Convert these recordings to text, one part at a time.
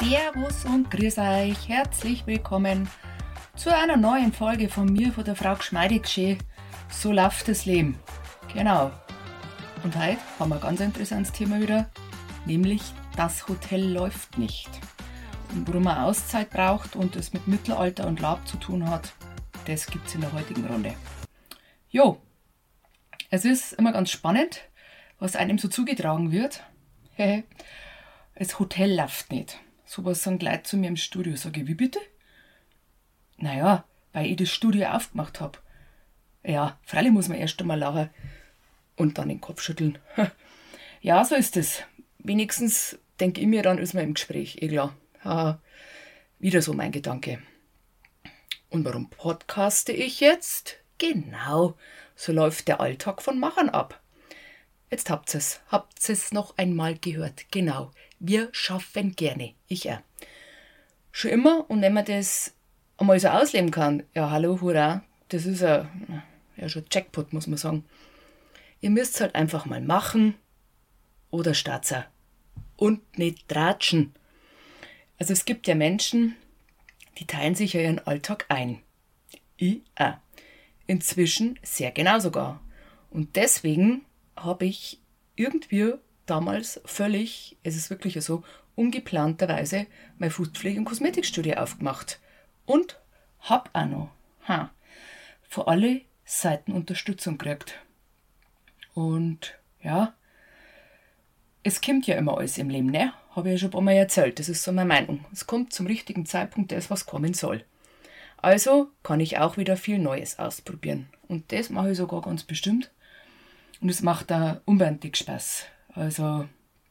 Servus und grüß euch, herzlich willkommen zu einer neuen Folge von mir, von der Frau Gschmeidig. So läuft das Leben. Genau. Und heute haben wir ein ganz interessantes Thema wieder, nämlich das Hotel läuft nicht. Und warum man Auszeit braucht und es mit Mittelalter und Lab zu tun hat, das gibt es in der heutigen Runde. Jo, es ist immer ganz spannend, was einem so zugetragen wird. Das Hotel läuft nicht. Sowas sagen Leute zu mir im Studio. Sage ich, wie bitte? Naja, weil ich das Studio aufgemacht habe. Ja, freilich muss man erst einmal lachen und dann den Kopf schütteln. Ja, so ist es. Wenigstens denke ich mir, dann ist man im Gespräch. Klar. Wieder so mein Gedanke. Und warum podcaste ich jetzt? Genau, so läuft der Alltag von Machern ab. Jetzt habt es noch einmal gehört. Genau, wir schaffen gerne. Ich auch. Schon immer, und wenn man das einmal so ausleben kann, ja hallo, hurra, das ist schon Jackpot, muss man sagen. Ihr müsst es halt einfach mal machen oder starten. Und nicht tratschen. Also es gibt ja Menschen, die teilen sich ja ihren Alltag ein. Ich auch. Inzwischen sehr genau sogar. Und deswegen habe ich irgendwie damals völlig, es ist wirklich so, ungeplanterweise mein Fußpflege- und Kosmetikstudio aufgemacht. Und habe auch noch von alle Seiten Unterstützung gekriegt. Und ja, es kommt ja immer alles im Leben, ne? Habe ich ja schon ein paar Mal erzählt, das ist so meine Meinung. Es kommt zum richtigen Zeitpunkt das, was kommen soll. Also kann ich auch wieder viel Neues ausprobieren. Und das mache ich sogar ganz bestimmt. Und es macht da unbändig Spaß. Also,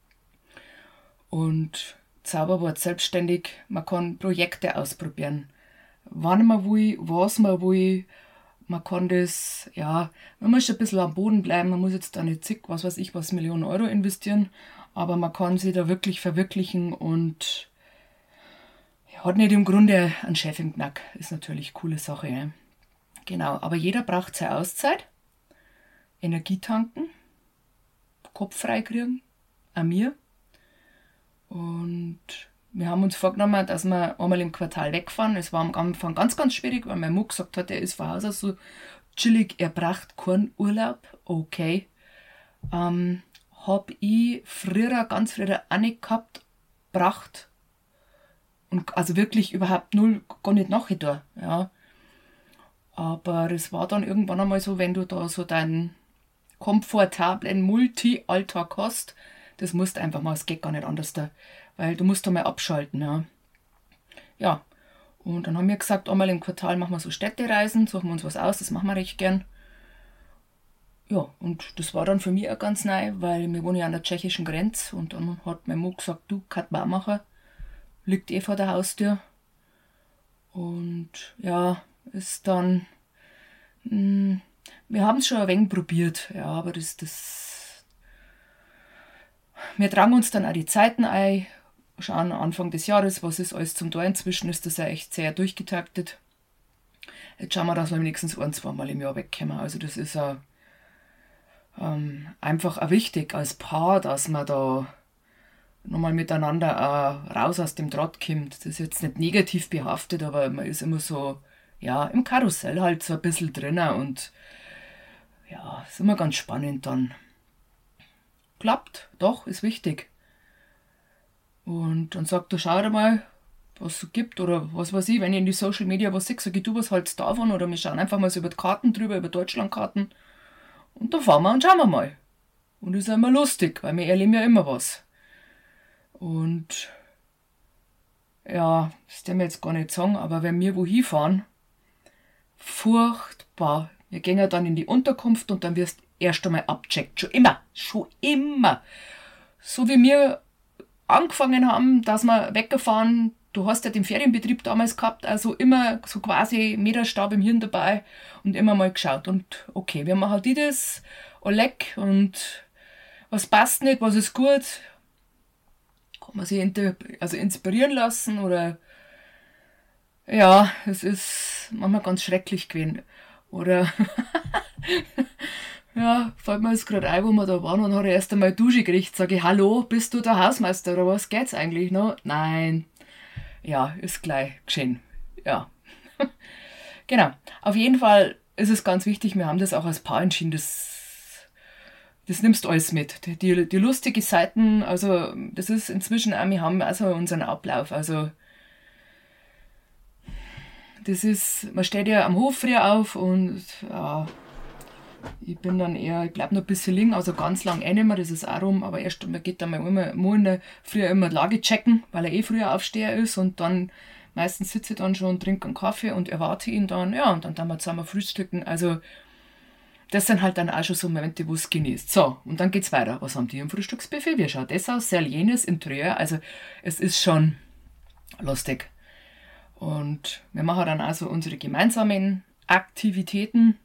und Zauberwort selbstständig, man kann Projekte ausprobieren. Wann man will, was man will. Man kann das, ja, man muss ein bisschen am Boden bleiben, man muss jetzt da nicht was Millionen Euro investieren, aber man kann sich da wirklich verwirklichen und hat nicht im Grunde einen Chef im Knack. Ist natürlich eine coole Sache. Ne? Genau, aber jeder braucht seine Auszeit, Energie tanken, Kopf frei kriegen, auch mir. Und wir haben uns vorgenommen, dass wir einmal im Quartal wegfahren. Es war am Anfang ganz, ganz schwierig, weil mein Muck gesagt hat, er ist von Haus aus so chillig, er braucht keinen Urlaub. Okay. Habe ich ganz früher auch nicht gehabt, braucht. Und also wirklich überhaupt gar nicht nachgetan. Ja. Aber es war dann irgendwann einmal so, wenn du da so deinen komfortablen Multi-Alltag hast, das musst einfach mal, es geht gar nicht anders da, weil du musst da mal abschalten. Ja, und dann haben wir gesagt, einmal im Quartal machen wir so Städtereisen, suchen wir uns was aus, das machen wir recht gern. Ja, und das war dann für mich auch ganz neu, weil wir wohnen ja an der tschechischen Grenze und dann hat mein Mann gesagt, du, kann man auch machen, liegt vor der Haustür. Und ja, ist dann, wir haben es schon ein wenig probiert, ja, aber wir tragen uns dann auch die Zeiten ein, schauen Anfang des Jahres, was ist alles zum Tor. Inzwischen ist das ja echt sehr durchgetaktet. Jetzt schauen wir, dass wir wenigstens 1-2 Mal im Jahr wegkommen. Also das ist einfach auch wichtig als Paar, dass man da nochmal miteinander raus aus dem Trott kommt. Das ist jetzt nicht negativ behaftet, aber man ist immer so, ja, im Karussell halt so ein bisschen drinnen und ja, ist immer ganz spannend dann. Klappt, doch, ist wichtig. Und dann sagt er, schau dir mal, was es so gibt oder was weiß ich, wenn ich in die Social Media was sehe, sage ich, du, was hältst du davon? Oder wir schauen einfach mal so über die Karten drüber, über Deutschlandkarten und dann fahren wir und schauen wir mal. Und das ist immer lustig, weil wir erleben ja immer was. Und ja, das darf ich jetzt gar nicht sagen, aber wenn wir wohin fahren, furchtbar. Wir gehen ja dann in die Unterkunft und dann wirst erst einmal abcheckt. Schon immer. So wie wir angefangen haben, dass wir weggefahren, du hast ja den Ferienbetrieb damals gehabt, also immer so quasi Meterstab im Hirn dabei und immer mal geschaut. Und okay, wir machen die das, Oleg, und was passt nicht, was ist gut, kann man sich inspirieren lassen oder ja, es ist manchmal ganz schrecklich gewesen. Oder ja, fällt mir jetzt gerade ein, wo wir da waren und habe erst einmal Dusche gekriegt. Sage ich, hallo, bist du der Hausmeister oder was geht's eigentlich noch? Nein, ja, ist gleich geschehen. Ja, genau. Auf jeden Fall ist es ganz wichtig, wir haben das auch als Paar entschieden, das nimmst du alles mit. Die lustige Seiten, also das ist inzwischen auch, wir haben also unseren Ablauf. Also das ist, man steht ja am Hof früh auf und ja, ich bin dann eher, ich bleib noch ein bisschen liegen, also ganz lang nicht mehr, das ist auch rum, aber erst, man geht dann mal immer früher immer die Lage checken, weil er früher Aufsteher ist und dann meistens sitze ich dann schon und trinke einen Kaffee und erwarte ihn dann, ja, und dann wir zusammen frühstücken, also das sind halt dann auch schon so Momente, wo es genießt. So, und dann geht's weiter. Was haben die im Frühstücksbuffet? Wie schaut das aus? Sehr jenes, Interieur, also es ist schon lustig. Und wir machen dann also unsere gemeinsamen Aktivitäten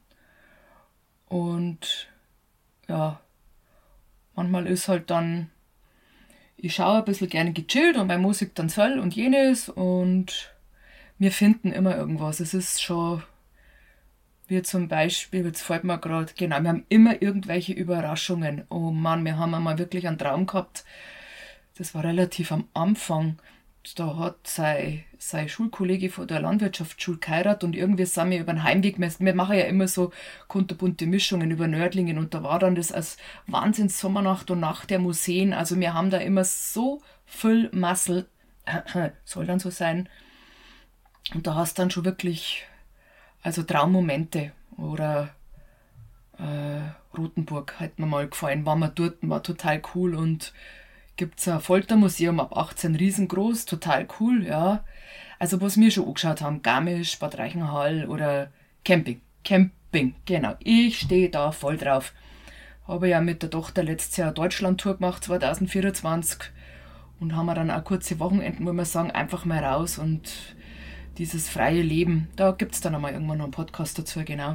und ja, manchmal ist halt dann, ich schaue ein bisschen gerne gechillt und bei Musik dann soll und jenes und wir finden immer irgendwas. Es ist schon, wie zum Beispiel, jetzt fällt mir gerade, genau, wir haben immer irgendwelche Überraschungen. Oh Mann, wir haben einmal wirklich einen Traum gehabt, das war relativ am Anfang. Da hat sein Schulkollege von der Landwirtschaftsschule geheiratet und irgendwie sind wir über den Heimweg, wir machen ja immer so kunterbunte Mischungen über Nördlingen und da war dann das als Wahnsinns-Sommernacht und Nacht der Museen, also wir haben da immer so viel Massel, soll dann so sein, und da hast dann schon wirklich, also Traummomente oder Rothenburg hat mir mal gefallen, waren wir dort, war total cool und gibt es ein Foltermuseum ab 18, riesengroß, total cool, ja. Also was wir schon angeschaut haben, Garmisch, Bad Reichenhall oder Camping. Camping, genau. Ich stehe da voll drauf. Habe ja mit der Tochter letztes Jahr eine Deutschland-Tour gemacht, 2024. Und haben wir dann auch kurze Wochenenden, wo wir sagen, einfach mal raus und dieses freie Leben. Da gibt es dann einmal irgendwann noch einen Podcast dazu, genau.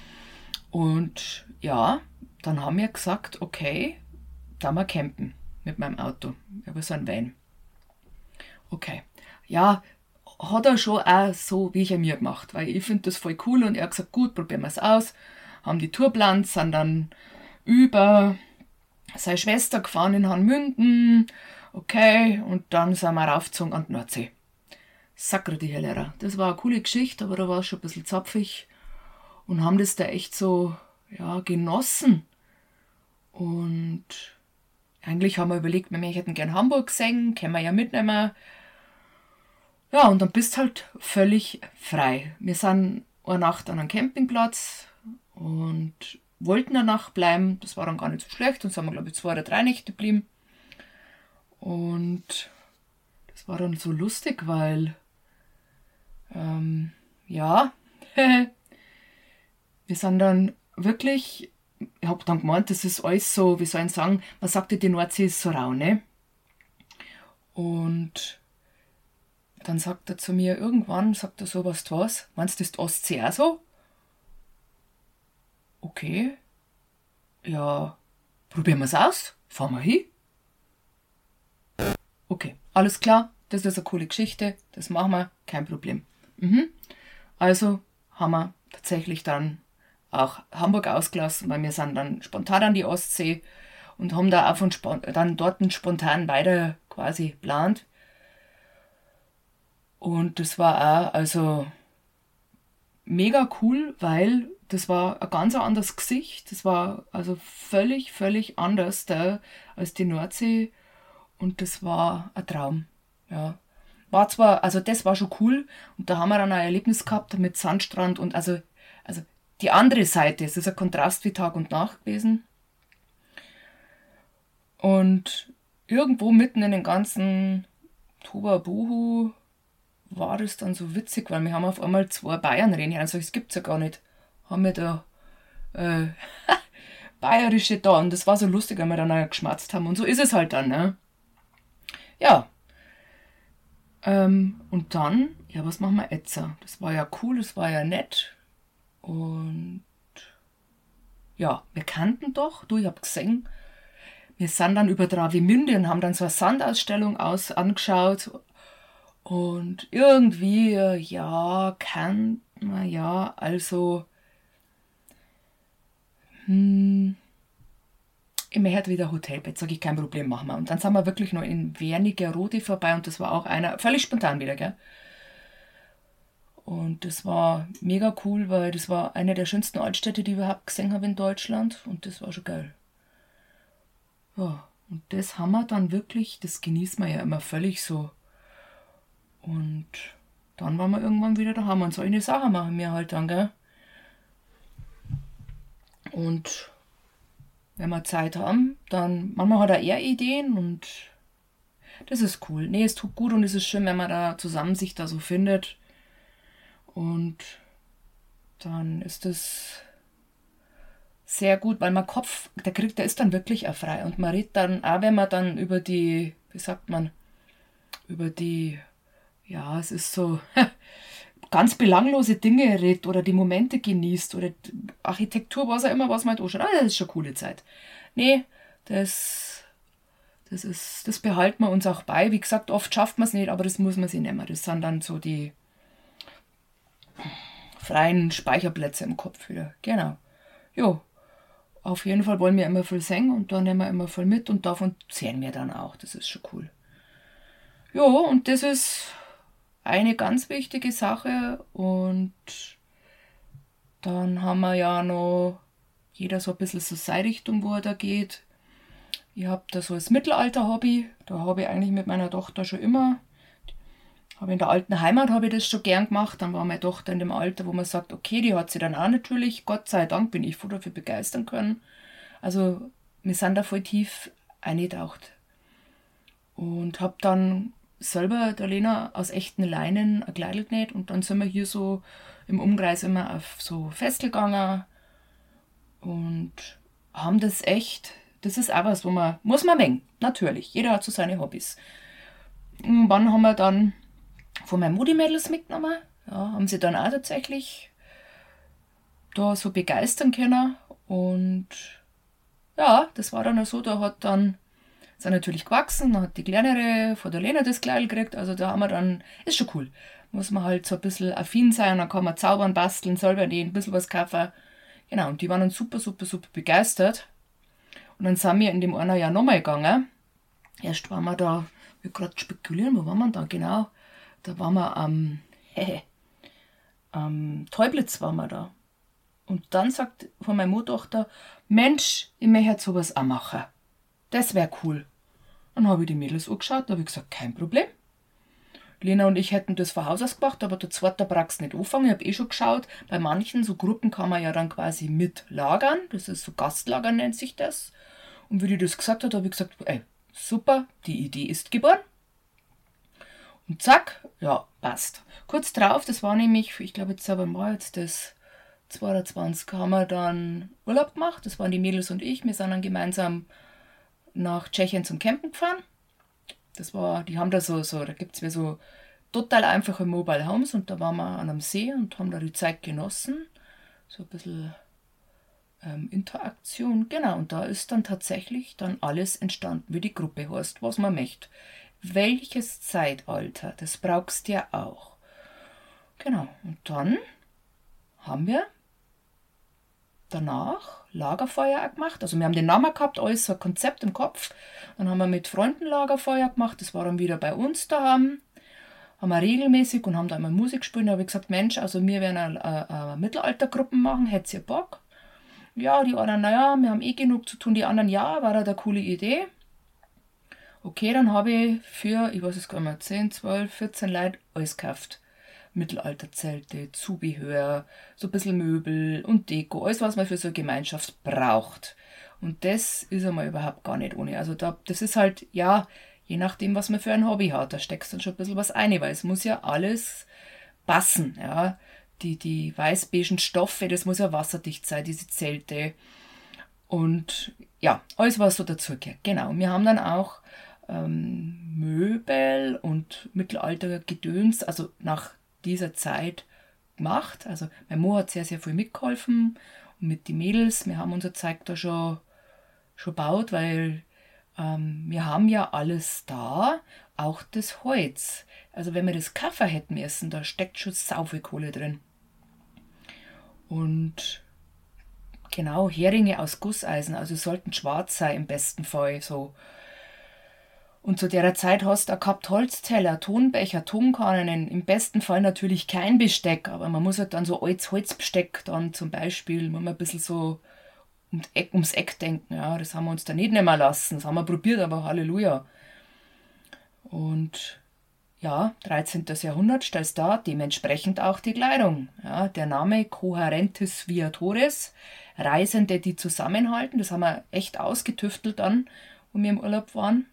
Und ja, dann haben wir gesagt, okay, da mal campen. Mit meinem Auto. Ich habe so einen Van. Okay. Ja, hat er schon auch so, wie ich er mir gemacht. Weil ich finde das voll cool und er hat gesagt, gut, probieren wir es aus. Haben die Tour geplant, sind dann über seine Schwester gefahren in Hanmünden. Okay, und dann sind wir raufgezogen an die Nordsee. Sacre die Helera. Das war eine coole Geschichte, aber da war es schon ein bisschen zapfig. Und haben das da echt so, ja, genossen. Und eigentlich haben wir überlegt, wir hätten gern Hamburg gesehen, können wir ja mitnehmen. Ja, und dann bist du halt völlig frei. Wir sind eine Nacht an einem Campingplatz und wollten eine Nacht bleiben. Das war dann gar nicht so schlecht. Dann sind wir, glaube ich, 2 oder 3 Nächte geblieben. Und das war dann so lustig, weil, ja, wir sind dann wirklich, ich habe dann gemeint, das ist alles so, wie soll ich sagen, man sagt ja, die Nordsee ist so rau, ne? Und dann sagt er zu mir, irgendwann sagt er so, was, meinst du, ist die Ostsee auch so? Okay, ja, probieren wir es aus, fahren wir hin. Okay, alles klar, das ist eine coole Geschichte, das machen wir, kein Problem. Also haben wir tatsächlich dann auch Hamburg ausgelassen, weil wir sind dann spontan an die Ostsee und haben da auch dann dort spontan weiter quasi geplant. Und das war auch also mega cool, weil das war ein ganz anderes Gesicht. Das war also völlig, völlig anders da als die Nordsee und das war ein Traum. Ja. War zwar, also das war schon cool und da haben wir dann ein Erlebnis gehabt mit Sandstrand und also die andere Seite, es ist ein Kontrast wie Tag und Nacht gewesen. Und irgendwo mitten in den ganzen Tohuwabohu war das dann so witzig, weil wir haben auf einmal 2 Bayern reden. Also das gibt's ja gar nicht. Haben wir da Bayerische da und das war so lustig, wenn wir dann auch geschmatzt haben. Und so ist es halt dann, ne? Ja. Und dann, ja, was machen wir jetzt? Das war ja cool, das war ja nett. Und ja, wir kannten doch, ich hab gesehen, wir sind dann über Travemünde und haben dann so eine Sandausstellung angeschaut. Und irgendwie, ja, kannten wir ja, also, ich möchte wieder Hotelbett, sage ich, kein Problem, machen wir. Und dann sind wir wirklich noch in Wernigerode vorbei und das war auch einer, völlig spontan wieder, gell. Und das war mega cool, weil das war eine der schönsten Altstädte, die ich überhaupt gesehen habe in Deutschland und das war schon geil. Ja, und das haben wir dann wirklich, das genießen wir ja immer völlig so. Und dann waren wir irgendwann wieder daheim und solche Sachen machen wir halt dann, gell. Und wenn wir Zeit haben, dann manchmal hat er eher Ideen und das ist cool. Nee, es tut gut und es ist schön, wenn man da zusammen sich da so findet. Und dann ist es sehr gut, weil mein Kopf, der ist dann wirklich auch frei. Und man redet dann, auch wenn man dann über die, wie sagt man, über die, ja, es ist so ganz belanglose Dinge redet oder die Momente genießt oder Architektur, was auch immer, was man halt anschaut. Das ist schon eine coole Zeit. Nee, das behalten wir uns auch bei. Wie gesagt, oft schafft man es nicht, aber das muss man sich nehmen. Das sind dann so die freien Speicherplätze im Kopf wieder. Genau. Jo, auf jeden Fall wollen wir immer viel singen und da nehmen wir immer viel mit und davon zehren wir dann auch. Das ist schon cool. Jo, und das ist eine ganz wichtige Sache und dann haben wir ja noch jeder so ein bisschen so seine Richtung, wo er da geht. Ich habe da so das Mittelalter-Hobby, da habe ich eigentlich mit meiner Tochter schon immer, habe in der alten Heimat habe ich das schon gern gemacht, dann war meine Tochter in dem Alter, wo man sagt, okay, die hat sie dann auch natürlich, Gott sei Dank bin ich voll dafür begeistern können. Also wir sind da voll tief eingetaucht und habe dann selber der Lena aus echten Leinen ein Kleidel genäht und dann sind wir hier so im Umkreis immer auf so Festel gegangen und haben das echt, das ist auch was, wo man, muss man mengen, natürlich, jeder hat so seine Hobbys. Und wann haben wir dann von meinen Mutti-Mädels mitgenommen, ja, haben sie dann auch tatsächlich da so begeistern können und ja, das war dann auch so, da hat dann sind natürlich gewachsen, dann hat die kleinere von der Lena das Kleidel gekriegt, also da haben wir dann, ist schon cool, muss man halt so ein bisschen affin sein, dann kann man zaubern, basteln, selber nähen, ein bisschen was kaufen, genau, und die waren dann super, super, super begeistert und dann sind wir in dem einen Jahr nochmal gegangen, erst waren wir da, wir gerade spekulieren, wo waren wir da genau, da waren wir am Teublitz waren wir da und dann sagt von meiner Mutter, Mensch, ich möchte sowas auch machen. Das wäre cool. Dann habe ich die Mädels angeschaut, da habe ich gesagt, kein Problem. Lena und ich hätten das von Haus aus gemacht, aber der zweite brauchst nicht anfangen. Ich habe schon geschaut, bei manchen so Gruppen kann man ja dann quasi mitlagern. Das ist so Gastlagern nennt sich das. Und wie die das gesagt hat, habe ich gesagt, ey, super, die Idee ist geboren. Und zack, ja, passt. Kurz drauf, das war nämlich, ich glaube jetzt aber mal jetzt das 22, haben wir dann Urlaub gemacht. Das waren die Mädels und ich. Wir sind dann gemeinsam nach Tschechien zum Campen gefahren. Das war, die haben da da gibt es mir so total einfache Mobile Homes und da waren wir an einem See und haben da die Zeit genossen. So ein bisschen Interaktion, genau. Und da ist dann tatsächlich dann alles entstanden, wie die Gruppe heißt, was man möchte. Welches Zeitalter, das brauchst du ja auch. Genau, und dann haben wir danach Lagerfeuer gemacht. Also wir haben den Namen gehabt, alles so ein Konzept im Kopf. Dann haben wir mit Freunden Lagerfeuer gemacht. Das war dann wieder bei uns daheim. Haben wir regelmäßig und haben da immer Musik gespielt. Da habe ich gesagt, Mensch, also wir werden eine Mittelaltergruppen machen. Hättet ihr Bock? Ja, die anderen, naja, wir haben eh genug zu tun. Die anderen, ja, war eine coole Idee. Okay, dann habe ich für, ich weiß es gar nicht mehr, 10, 12, 14 Leute alles gekauft. Mittelalterzelte, Zubehör, so ein bisschen Möbel und Deko, alles was man für so eine Gemeinschaft braucht. Und das ist einmal überhaupt gar nicht ohne. Also das ist halt, ja, je nachdem, was man für ein Hobby hat, da steckst du dann schon ein bisschen was ein, weil es muss ja alles passen, ja. Die weiß-beigen Stoffe, das muss ja wasserdicht sein, diese Zelte. Und ja, alles was so dazugehört. Genau, wir haben dann auch Möbel und Mittelalter-Gedöns, also nach dieser Zeit gemacht. Also mein Mo hat sehr, sehr viel mitgeholfen und mit den Mädels. Wir haben unser Zeug da schon gebaut, weil wir haben ja alles da, auch das Holz. Also wenn wir das kaufen hätten müssen, da steckt schon sau viel Kohle drin. Und genau, Heringe aus Gusseisen, also sollten schwarz sein im besten Fall, so. Und zu der Zeit hast du auch gehabt Holzteller, Tonbecher, Tonkannen, im besten Fall natürlich kein Besteck, aber man muss halt dann so altes Holzbesteck dann zum Beispiel, muss man ein bisschen so ums Eck denken, ja, das haben wir uns da nicht nehmen lassen, das haben wir probiert, aber Halleluja. Und ja, 13. Jahrhundert stellst da dementsprechend auch die Kleidung. Ja, der Name Coherentes Viatores, Reisende, die zusammenhalten, das haben wir echt ausgetüftelt dann, wo wir im Urlaub waren.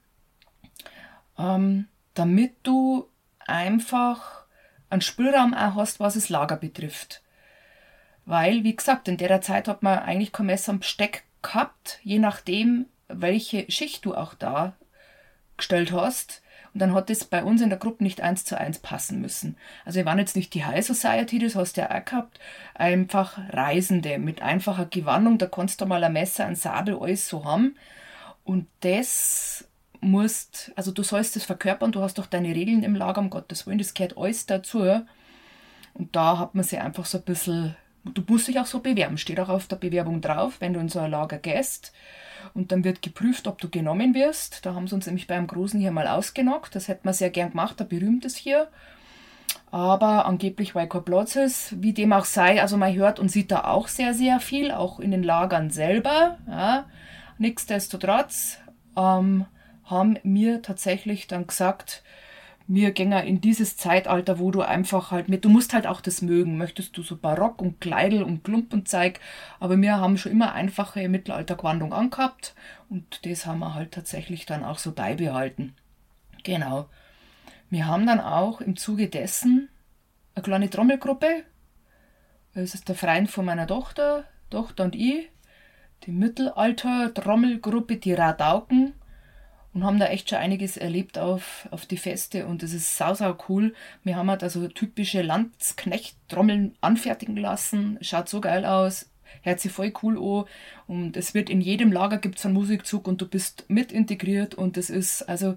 Damit du einfach einen Spielraum auch hast, was das Lager betrifft. Weil, wie gesagt, in der Zeit hat man eigentlich kein Messer und Besteck gehabt, je nachdem, welche Schicht du auch da gestellt hast. Und dann hat es bei uns in der Gruppe nicht 1:1 passen müssen. Also wir waren jetzt nicht die High Society, das hast du ja auch gehabt. Einfach Reisende mit einfacher Gewandung, da kannst du mal ein Messer, ein Sabel, alles so haben. Und das also du sollst das verkörpern, du hast doch deine Regeln im Lager, um Gottes Willen, das gehört alles dazu. Und da hat man sich einfach so ein bisschen, du musst dich auch so bewerben, steht auch auf der Bewerbung drauf, wenn du in so ein Lager gehst. Und dann wird geprüft, ob du genommen wirst. Da haben sie uns nämlich beim Großen hier mal ausgenockt. Das hätten wir sehr gern gemacht, ein berühmtes hier. Aber angeblich, weil kein Platz ist, wie dem auch sei, also man hört und sieht da auch sehr, sehr viel, auch in den Lagern selber. Ja. Nichtsdestotrotz haben mir tatsächlich dann gesagt, wir gehen in dieses Zeitalter, wo du einfach halt du musst halt auch das mögen. Möchtest du so Barock und Kleidel und Klumpenzeug, aber wir haben schon immer einfache Mittelaltergewandung angehabt und das haben wir halt tatsächlich dann auch so beibehalten. Genau. Wir haben dann auch im Zuge dessen eine kleine Trommelgruppe. Das ist der Freund von meiner Tochter und ich, die Mittelalter-Trommelgruppe, die Radauken. Und haben da echt schon einiges erlebt auf die Feste und das ist sau cool. Wir haben halt also typische Landsknecht-Trommeln anfertigen lassen, schaut so geil aus, hört sich voll cool an und es wird in jedem Lager gibt es einen Musikzug und du bist mit integriert und das ist also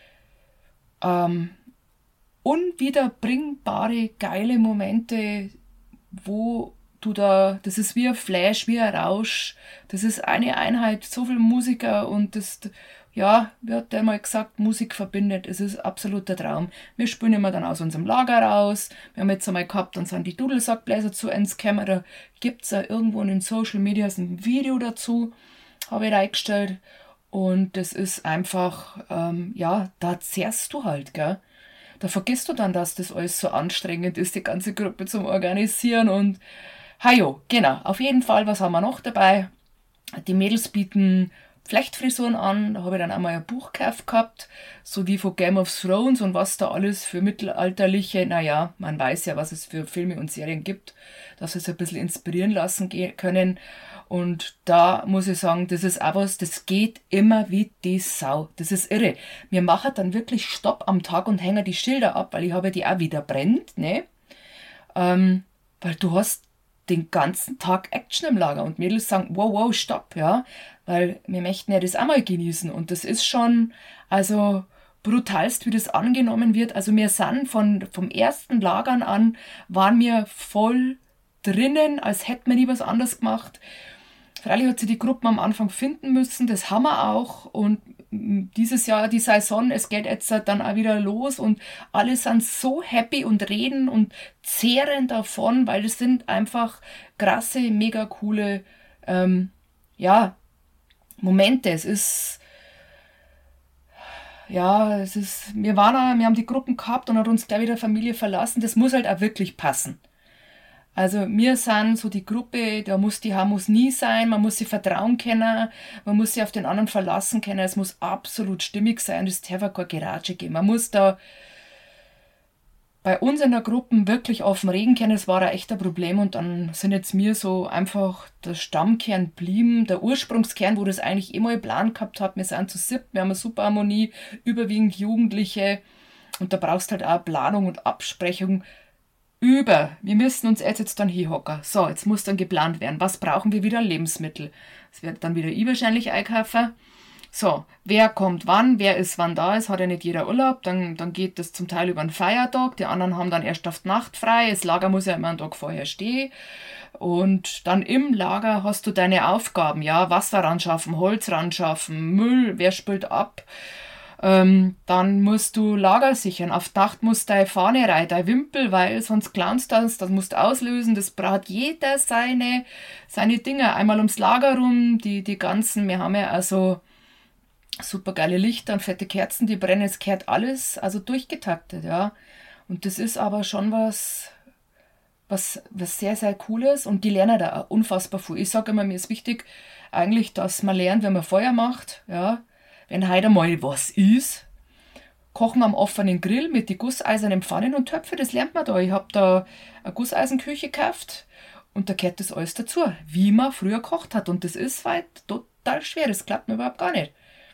unwiederbringbare, geile Momente, wo das ist wie ein Flash, wie ein Rausch, das ist eine Einheit, so viele Musiker und das, ja, wie hat der mal gesagt, Musik verbindet, es ist absoluter Traum. Wir spielen immer dann aus unserem Lager raus, wir haben jetzt einmal gehabt, dann sind die Dudelsackbläser zu uns gekommen, da gibt es ja irgendwo in den Social Medias ein Video dazu, habe ich reingestellt und das ist einfach, da zehrst du halt, gell. Da vergisst du dann, dass das alles so anstrengend ist, die ganze Gruppe zum Organisieren und hajo, genau, auf jeden Fall, was haben wir noch dabei? Die Mädels bieten Flechtfrisuren an, da habe ich dann einmal ein Buch gekauft gehabt, so wie von Game of Thrones und was da alles für mittelalterliche, naja, man weiß ja, was es für Filme und Serien gibt, dass sie sich ein bisschen inspirieren lassen können und da muss ich sagen, das ist auch was, das geht immer wie die Sau, das ist irre. Wir machen dann wirklich Stopp am Tag und hängen die Schilder ab, weil ich habe die auch wieder brennt, ne, weil du hast den ganzen Tag Action im Lager und Mädels sagen, wow, stopp, ja, weil wir möchten ja das auch mal genießen und das ist schon, also brutalst, wie das angenommen wird, also wir sind vom ersten Lagern an, waren wir voll drinnen, als hätten wir nie was anderes gemacht. Freilich hat sie die Gruppen am Anfang finden müssen, das haben wir auch und dieses Jahr die Saison, es geht jetzt dann auch wieder los und alle sind so happy und reden und zehren davon, weil das sind einfach krasse, mega coole Momente. Wir haben die Gruppen gehabt und hat uns gleich wieder Familie verlassen. Das muss halt auch wirklich passen. Also wir sind so die Gruppe, da muss die Harmonie sein, man muss sich vertrauen können, man muss sich auf den anderen verlassen können, es muss absolut stimmig sein, es darf auch keine Geratsche geben. Man muss da bei uns in der Gruppe wirklich offen reden können, das war ein echter Problem und dann sind jetzt mir so einfach der Stammkern blieben, der Ursprungskern, wo das eigentlich immer Plan gehabt hat, wir sind zu siebt, wir haben eine super Harmonie, überwiegend Jugendliche und da brauchst halt auch Planung und Absprechung. Wir müssen uns jetzt dann hier hocken. So, jetzt muss dann geplant werden. Was brauchen wir wieder? Lebensmittel. Das wird dann wieder ich wahrscheinlich einkaufen. So, wer kommt wann, wer ist wann da, es hat ja nicht jeder Urlaub, dann geht das zum Teil über einen Feiertag, die anderen haben dann erst auf die Nacht frei, das Lager muss ja immer einen Tag vorher stehen und dann im Lager hast du deine Aufgaben, ja, Wasser ran schaffen, Holz ran schaffen, Müll, wer spült ab, dann musst du Lager sichern, auf die Nacht musst du deine Fahne rein, dein Wimpel, weil sonst klaust du das musst du auslösen, das braucht jeder seine Dinge, einmal ums Lager rum, die ganzen, wir haben ja also super geile Lichter und fette Kerzen, die brennen, es kehrt alles, also durchgetaktet, ja. Und das ist aber schon was sehr, sehr Cooles und die lernen da auch unfassbar viel. Ich sage immer, mir ist wichtig eigentlich, dass man lernt, wenn man Feuer macht, ja. Wenn heute mal was ist, kochen am offenen Grill mit die gusseisernen Pfannen und Töpfe, das lernt man da. Ich habe da eine Gusseisenküche gekauft und da gehört das alles dazu, wie man früher gekocht hat. Und das ist weit total schwer, das klappt mir überhaupt gar nicht.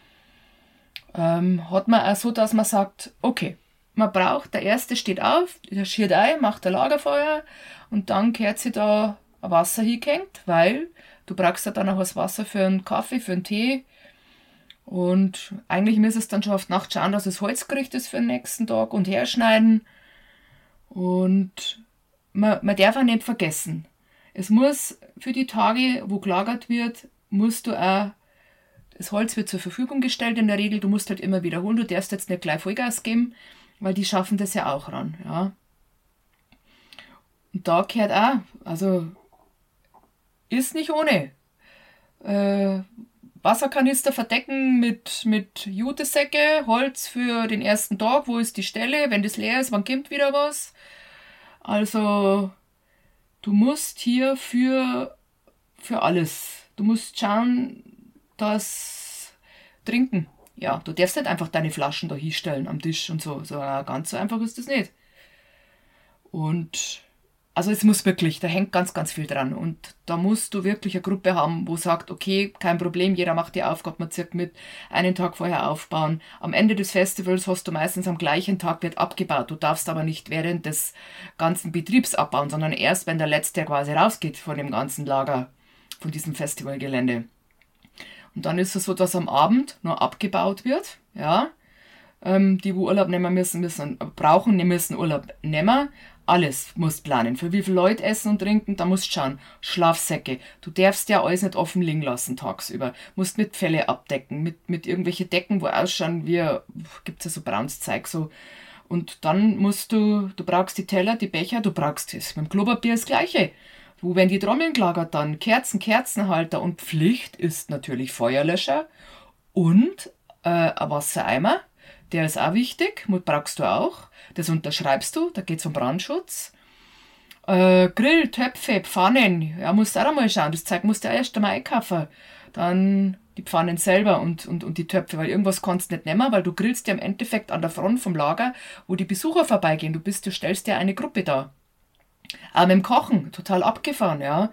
Hat man auch so, dass man sagt, okay, man braucht, der Erste steht auf, der schiert ein, macht ein Lagerfeuer und dann gehört sich da ein Wasser hingehängt, weil du brauchst ja dann auch das Wasser für einen Kaffee, für einen Tee. Und eigentlich müsste es dann schon auf die Nacht schauen, dass es Holzgericht ist für den nächsten Tag und herschneiden. Und man darf auch nicht vergessen, es muss für die Tage, wo gelagert wird, musst du auch, das Holz wird zur Verfügung gestellt in der Regel, du musst halt immer wiederholen, du darfst jetzt nicht gleich Vollgas geben, weil die schaffen das ja auch ran. Ja. Und da gehört auch, also ist nicht ohne. Wasserkanister verdecken mit Jutesäcke, Holz für den ersten Tag, wo ist die Stelle, wenn das leer ist, wann kommt wieder was. Also du musst hier für alles, du musst schauen, dass trinken. Ja, du darfst nicht einfach deine Flaschen da hinstellen am Tisch und so. So ganz so einfach ist das nicht. Und also es muss wirklich, da hängt ganz, ganz viel dran. Und da musst du wirklich eine Gruppe haben, wo sagt, okay, kein Problem, jeder macht die Aufgabe, man zirkt mit, einen Tag vorher aufbauen. Am Ende des Festivals hast du meistens am gleichen Tag wird abgebaut. Du darfst aber nicht während des ganzen Betriebs abbauen, sondern erst, wenn der Letzte quasi rausgeht von dem ganzen Lager, von diesem Festivalgelände. Und dann ist es so, dass am Abend noch abgebaut wird, ja. Die, wo Urlaub nehmen müssen Urlaub nehmen. Alles musst planen. Für wie viele Leute essen und trinken, da musst du schauen. Schlafsäcke. Du darfst ja alles nicht offen liegen lassen tagsüber. Musst mit Felle abdecken, mit irgendwelche Decken, wo ausschauen wie, gibt's ja so braunes Zeug so. Und dann du brauchst die Teller, die Becher, du brauchst das. Beim Klopapier das Gleiche. Wo werden die Trommeln gelagert dann? Kerzenhalter und Pflicht ist natürlich Feuerlöscher und ein Wassereimer. Der ist auch wichtig, brauchst du auch. Das unterschreibst du, da geht es um Brandschutz. Grill, Töpfe, Pfannen, ja, musst du auch einmal schauen. Das Zeug musst du erst einmal einkaufen. Dann die Pfannen selber und die Töpfe, weil irgendwas kannst du nicht nehmen, weil du grillst ja im Endeffekt an der Front vom Lager, wo die Besucher vorbeigehen. Du stellst ja eine Gruppe da. Auch mit dem Kochen, total abgefahren, ja.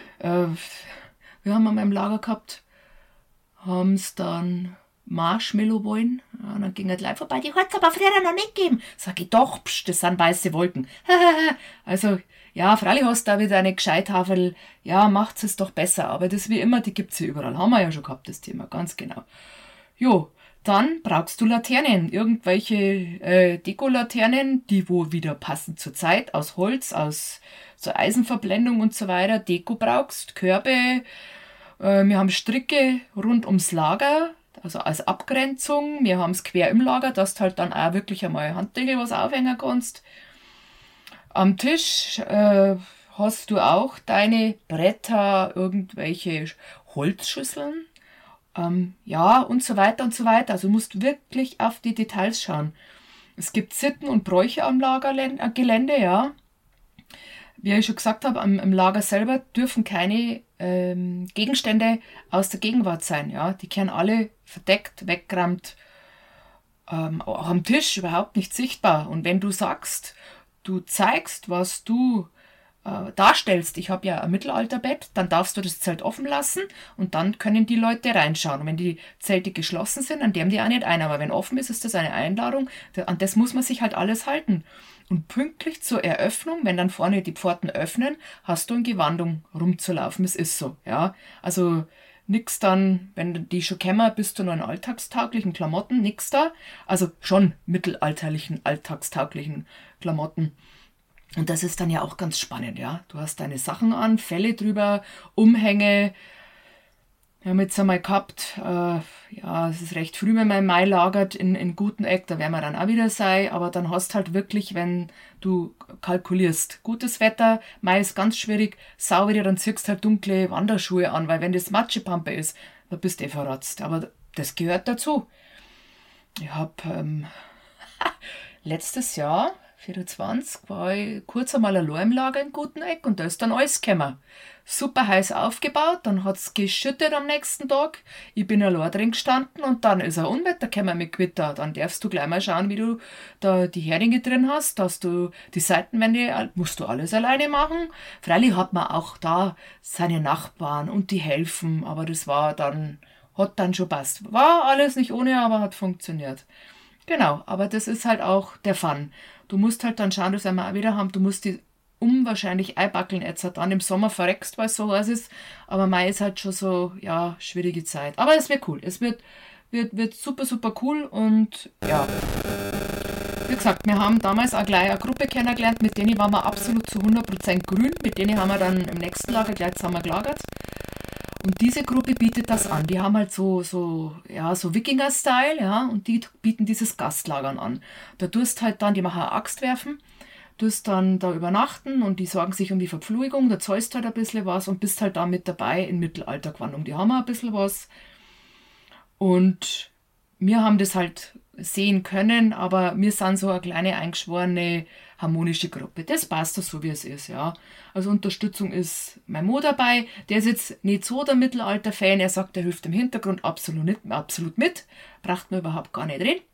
Wir haben an meinem Lager gehabt, haben es dann Marshmallow-Wollen. Ja, dann ging halt Leute vorbei, die hat es aber früher noch nicht gegeben. Sag ich, doch, psch, das sind weiße Wolken. Also, ja, freilich hast du da wieder eine Gescheithafel. Ja, macht's es doch besser. Aber das wie immer, die gibt's ja überall. Haben wir ja schon gehabt, das Thema, ganz genau. Jo, dann brauchst du Laternen. Irgendwelche Dekolaternen, die wo wieder passen zur Zeit, aus Holz, aus so Eisenverblendung und so weiter. Deko brauchst, Körbe. Wir haben Stricke rund ums Lager, also als Abgrenzung. Wir haben es quer im Lager, dass du halt dann auch wirklich einmal Handtücher was aufhängen kannst. Am Tisch hast du auch deine Bretter, irgendwelche Holzschüsseln, ja, und so weiter und so weiter. Also du musst wirklich auf die Details schauen. Es gibt Sitten und Bräuche am Lagergelände, ja. Wie ich schon gesagt habe, im Lager selber dürfen keine Gegenstände aus der Gegenwart sein. Ja? Die kehren alle verdeckt, weggerammt, auch am Tisch überhaupt nicht sichtbar. Und wenn du sagst, du zeigst, was du darstellst, ich habe ja ein Mittelalterbett, dann darfst du das Zelt offen lassen und dann können die Leute reinschauen. Und wenn die Zelte geschlossen sind, dann dürfen die auch nicht ein. Aber wenn offen ist, ist das eine Einladung. An das muss man sich halt alles halten. Und pünktlich zur Eröffnung, wenn dann vorne die Pforten öffnen, hast du eine Gewandung rumzulaufen. Es ist so, ja. Also Nix dann, wenn die schon kämmer, bist du nur in alltagstauglichen Klamotten, nix da. Also schon mittelalterlichen, alltagstauglichen Klamotten. Und das ist dann ja auch ganz spannend, ja. Du hast deine Sachen an, Felle drüber, Umhänge. Wir haben jetzt einmal gehabt, ja, es ist recht früh, wenn man im Mai lagert in Guteneck, da werden wir dann auch wieder sein, aber dann hast halt wirklich, wenn du kalkulierst, gutes Wetter, Mai ist ganz schwierig, saubere, dann ziehst halt dunkle Wanderschuhe an, weil wenn das Matschepampe ist, dann bist du verrotzt. Aber das gehört dazu. Ich habe letztes Jahr, 24, war ich kurz einmal allein im Lager in Guteneck und da ist dann alles gekommen. Super heiß aufgebaut, dann hat es geschüttet am nächsten Tag. Ich bin allein drin gestanden und dann ist ein Unwetter gekommen mit Gewitter. Dann darfst du gleich mal schauen, wie du da die Heringe drin hast, dass du die Seitenwände, musst du alles alleine machen. Freilich hat man auch da seine Nachbarn und die helfen, aber das war dann, hat dann schon passt. War alles nicht ohne, aber hat funktioniert. Genau, aber das ist halt auch der Fun. Du musst halt dann schauen, das werden wir auch wieder haben, du musst die unwahrscheinlich einbackeln jetzt dann im Sommer verreckst, weil es so heiß ist, aber Mai ist halt schon so, ja, schwierige Zeit. Aber es wird cool, es wird super, super cool und ja, wie gesagt, wir haben damals auch gleich eine Gruppe kennengelernt, mit denen waren wir absolut zu 100% grün, mit denen haben wir dann im nächsten Lager gleich zusammen gelagert. Und diese Gruppe bietet das an. Die haben halt ja, so Wikinger-Style, ja, und die bieten dieses Gastlagern an. Da tust halt dann, die machen eine Axt werfen, tust dann da übernachten und die sorgen sich um die Verpflegung, da zahlst halt ein bisschen was und bist halt da mit dabei in Mittelaltergewandung. Die haben auch ein bisschen was. Und wir haben das halt sehen können, aber wir sind so eine kleine eingeschworene harmonische Gruppe. Das passt so, wie es ist, ja. Also Unterstützung ist mein Mo dabei. Der ist jetzt nicht so der Mittelalter-Fan. Er sagt, er hilft im Hintergrund absolut mit. Braucht man überhaupt gar nicht reden.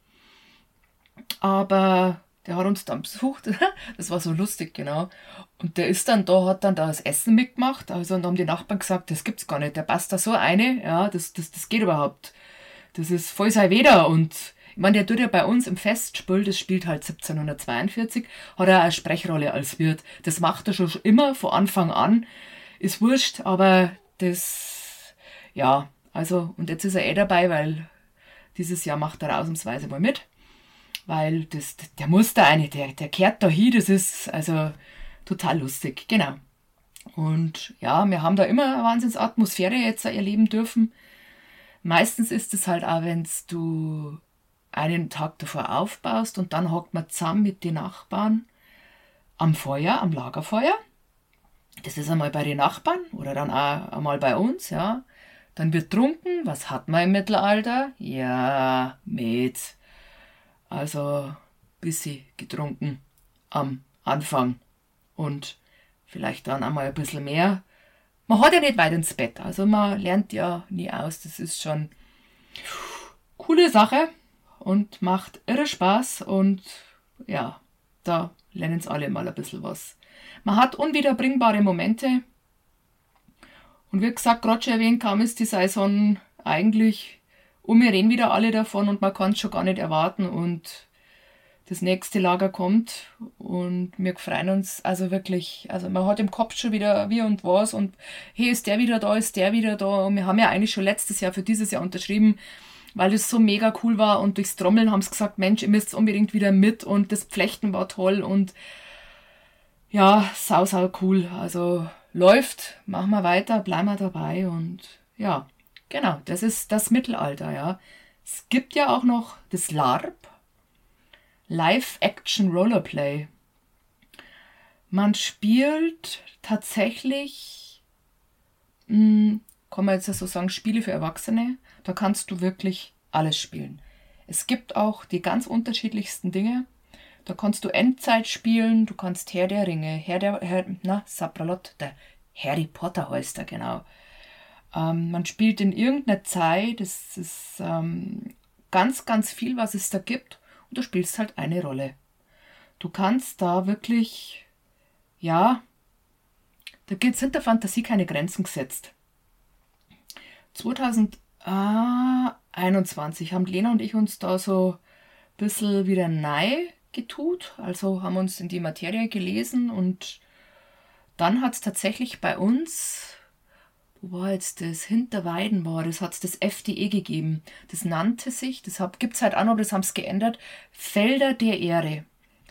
Aber der hat uns dann besucht. Das war so lustig, genau. Und der ist dann da, hat dann da das Essen mitgemacht. Also und haben die Nachbarn gesagt, das gibt's gar nicht. Der passt da so eine. Ja, das geht überhaupt. Das ist voll sein Weder. Und ich meine, der tut ja bei uns im Festspiel, das spielt halt 1742, hat er eine Sprechrolle als Wirt. Das macht er schon immer von Anfang an. Ist wurscht, aber das, ja, also, und jetzt ist er dabei, weil dieses Jahr macht er ausnahmsweise mal mit. Weil der muss da der kehrt da hin, das ist also total lustig, genau. Und ja, wir haben da immer eine Wahnsinnsatmosphäre jetzt erleben dürfen. Meistens ist es halt auch, wenn du einen Tag davor aufbaust und dann hockt man zusammen mit den Nachbarn am Feuer, am Lagerfeuer. Das ist einmal bei den Nachbarn oder dann auch einmal bei uns, ja. Dann wird trunken. Was hat man im Mittelalter? Ja, Met. Also, bisschen getrunken am Anfang und vielleicht dann einmal ein bisschen mehr. Man hat ja nicht weit ins Bett, also man lernt ja nie aus. Das ist schon coole Sache und macht irre Spaß und ja, da lernen es alle mal ein bisschen was. Man hat unwiederbringbare Momente und wie gesagt, gerade schon erwähnt, kaum ist die Saison eigentlich wir reden wieder alle davon und man kann es schon gar nicht erwarten und das nächste Lager kommt und wir freuen uns also wirklich, also man hat im Kopf schon wieder wie und was und hey, ist der wieder da und wir haben ja eigentlich schon letztes Jahr für dieses Jahr unterschrieben, weil das so mega cool war und durchs Trommeln haben sie gesagt, Mensch, ihr müsst unbedingt wieder mit und das Pflechten war toll und ja, sau cool, also läuft, machen wir weiter, bleiben wir dabei und ja, genau, das ist das Mittelalter, ja. Es gibt ja auch noch das LARP, Live-Action Rollerplay. Man spielt tatsächlich, kann man jetzt so sagen, Spiele für Erwachsene. Da kannst du wirklich alles spielen. Es gibt auch die ganz unterschiedlichsten Dinge. Da kannst du Endzeit spielen, du kannst Herr der Ringe, Sapralot, der Harry Potter heißt er, genau. Man spielt in irgendeiner Zeit, es ist ganz, ganz viel, was es da gibt. Und du spielst halt eine Rolle. Du kannst da wirklich, ja, da sind der Fantasie keine Grenzen gesetzt. 2021 haben Lena und ich uns da so ein bisschen wieder neu getut, also haben uns in die Materie gelesen und dann hat es tatsächlich bei uns wo war jetzt das? Hinterweiden war das, hat es das FDE gegeben. Das nannte sich, gibt es halt auch noch, aber das haben sie geändert, Felder der Ehre.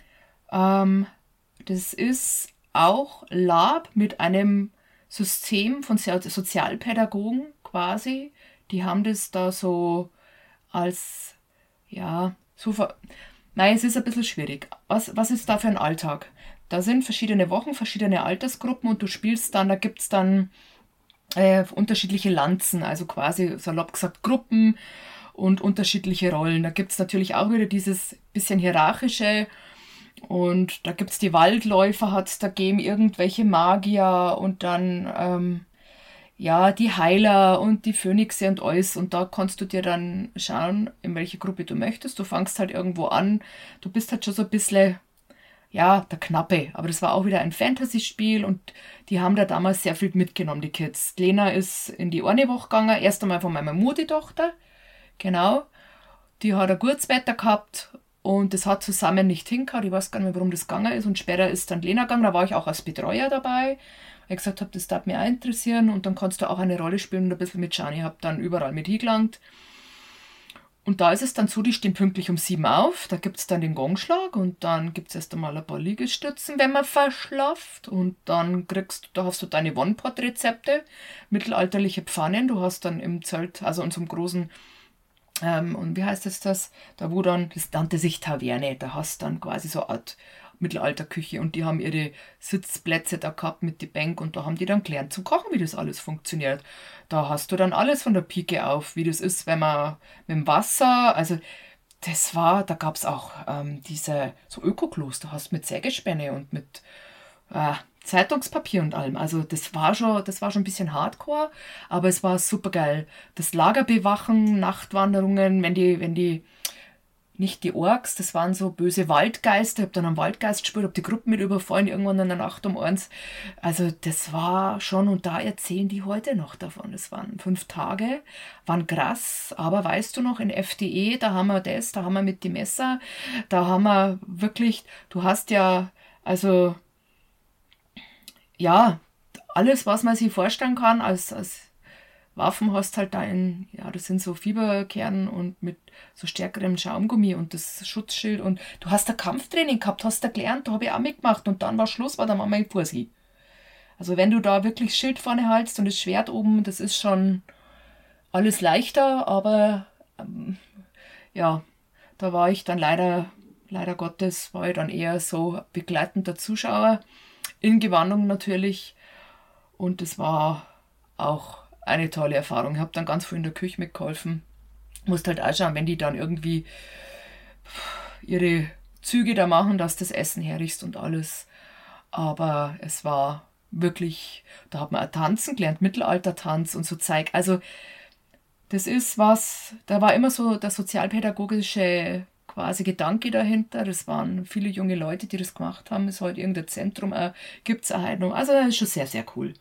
Das ist auch Lab mit einem System von Sozialpädagogen quasi. Die haben das da so als, ja, nein, es ist ein bisschen schwierig. Was ist da für ein Alltag? Da sind verschiedene Wochen, verschiedene Altersgruppen und du spielst dann, da gibt es dann unterschiedliche Lanzen, also quasi salopp gesagt Gruppen und unterschiedliche Rollen. Da gibt es natürlich auch wieder dieses bisschen hierarchische und da gibt es die Waldläufer, hat es da gegeben, irgendwelche Magier und dann ja, die Heiler und die Phönixe und alles. Und da kannst du dir dann schauen, in welche Gruppe du möchtest. Du fängst halt irgendwo an. Du bist halt schon so ein bisschen, ja, der Knappe. Aber das war auch wieder ein Fantasy-Spiel und die haben da damals sehr viel mitgenommen, die Kids. Die Lena ist in die eine Woche gegangen, erst einmal von meiner Mutti-Tochter. Genau. Die hat ein gutes Wetter gehabt und das hat zusammen nicht hingehauen. Ich weiß gar nicht mehr, warum das gegangen ist. Und später ist dann Lena gegangen, da war ich auch als Betreuer dabei. Weil ich gesagt habe, das darf mich auch interessieren und dann kannst du auch eine Rolle spielen und ein bisschen mitschauen. Ich habe dann überall mit hingelangt. Und da ist es dann so, die stehen pünktlich um 7 auf, da gibt es dann den Gongschlag und dann gibt es erst einmal ein paar Liegestützen, wenn man verschlaft. Und dann da hast du deine One-Pot-Rezepte, mittelalterliche Pfannen. Du hast dann im Zelt, also in so einem großen, und wie heißt das? Da wo dann, das nannte sich Taverne, da hast du dann quasi so eine Art Mittelalterküche und die haben ihre Sitzplätze da gehabt mit die Bank und da haben die dann gelernt zu kochen, wie das alles funktioniert. Da hast du dann alles von der Pike auf, wie das ist, wenn man mit dem Wasser, also da gab es auch diese so Ökoklos, da hast du mit Sägespäne und mit Zeitungspapier und allem. Also das war schon ein bisschen Hardcore, aber es war super geil. Das Lager bewachen, Nachtwanderungen, wenn die nicht die Orks, das waren so böse Waldgeister. Ich habe dann einen Waldgeist gespielt, habe die Gruppe mit überfallen, irgendwann in der Nacht um 1. Also das war schon, und da erzählen die heute noch davon. Das waren 5 Tage, waren krass, aber weißt du noch, in FDE, da haben wir mit dem Messer, da haben wir wirklich, du hast ja, also, ja, alles, was man sich vorstellen kann, als Waffen hast halt das sind so Fieberkern und mit so stärkerem Schaumgummi und das Schutzschild und du hast da Kampftraining gehabt, hast da gelernt, da habe ich auch mitgemacht und dann war Schluss, war der Mama in Pursi. Also wenn du da wirklich Schild vorne hältst und das Schwert oben, das ist schon alles leichter, aber ja, da war ich dann leider Gottes, war ich dann eher so begleitender Zuschauer, in Gewandung natürlich und das war auch eine tolle Erfahrung. Ich habe dann ganz viel in der Küche mitgeholfen. Musst halt auch schauen, wenn die dann irgendwie ihre Züge da machen, dass das Essen herrichst und alles. Aber es war wirklich, da hat man auch tanzen gelernt, Mittelaltertanz und so Zeug. Also das ist was, da war immer so der sozialpädagogische quasi Gedanke dahinter. Das waren viele junge Leute, die das gemacht haben. Es ist halt irgendein Zentrum, gibt es auch halt noch. Also das ist schon sehr, sehr cool.